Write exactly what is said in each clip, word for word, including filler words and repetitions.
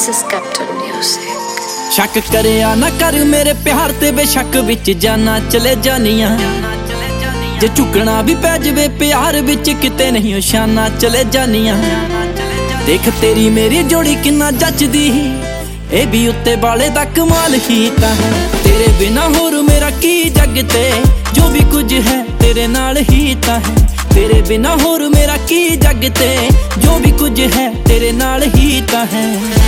This is Captain Music. शक करिया ना कर मेरे प्यार ते बेशक विच जाना चले जानिया जे झुकना भी पै जवे प्यार विच किते नहीं शाना चले जानिया देख तेरी मेरी जोड़ी किन्ना जचदी ए भी उत्ते वाले दा कमाल ही तां है तेरे बिना होर मेरा की जग ते जो भी कुछ है तेरे नाल ही तां है तेरे बिना होर मेरा की जग ते जो भी कुछ है तेरे नाल ही तां है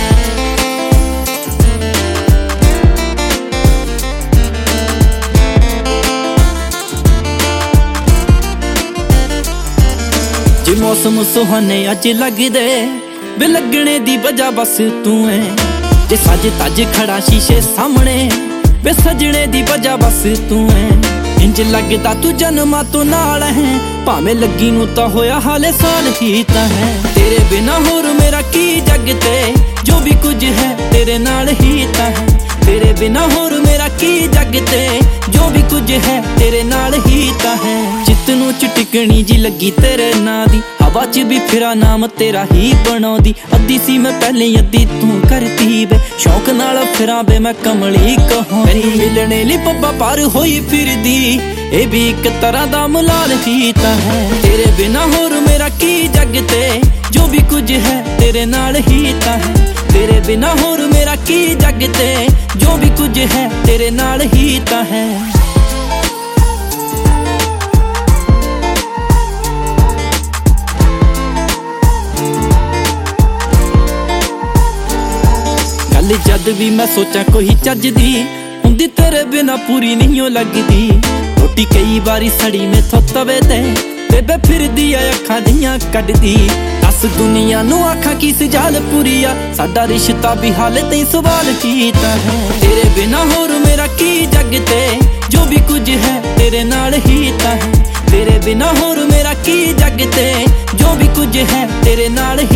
जे मौसम सुहाने अज लगदे वे लगने दी वजह बस तू है जे सज तज खड़ा शीशे सामने वे सजने दी वजह बस तू है इंज लगदा तू जन्मा तो नाल है भावें लगी नू तां होया हाले साल ही तां है तेरे बिना होर मेरा की जग ते जो भी कुछ है तेरे नाल ही तां है तेरे बिना होर मेरा की जग ते जो भी कुछ है तेरे नाल ही तां है चित नू चटिकनी जी लगी तेरे नां दी हवा च भी फिरा नाम तेरा ही बनाउंदी अद्धी सी मैं पहले अद्धी तू करती वे शौक नाल फिरा वे मैं कमली कहूं मैनू मिलने लई पब्बा पार होई फिरदी ए भी एक तरह दा मलाल ही तां है तेरे बिना होर मेरा की जग ते जो भी कुछ है तेरे नाल ही तां है तेरे बिना होर मेरा की जग ते जो भी कुछ है तेरे नाल ही तां है गल जद भी मैं सोचा कोई चजदी हुंदी तेरे बिना पूरी नहीं लगदी रोटी कई बारी सड़ी में थो तवे ते बेबे फिरदी आ अखां दियां कड्डदी दस दुनिया नू आखां की सजाल पूरीआ साडा रिश्ता भी हाले तई सवाल कीता है तेरे बिना होर मेरा की जग ते जो भी कुछ है तेरे नाल ही तां है तेरे बिना होर मेरा की जग ते जो भी कुछ है तेरे नाल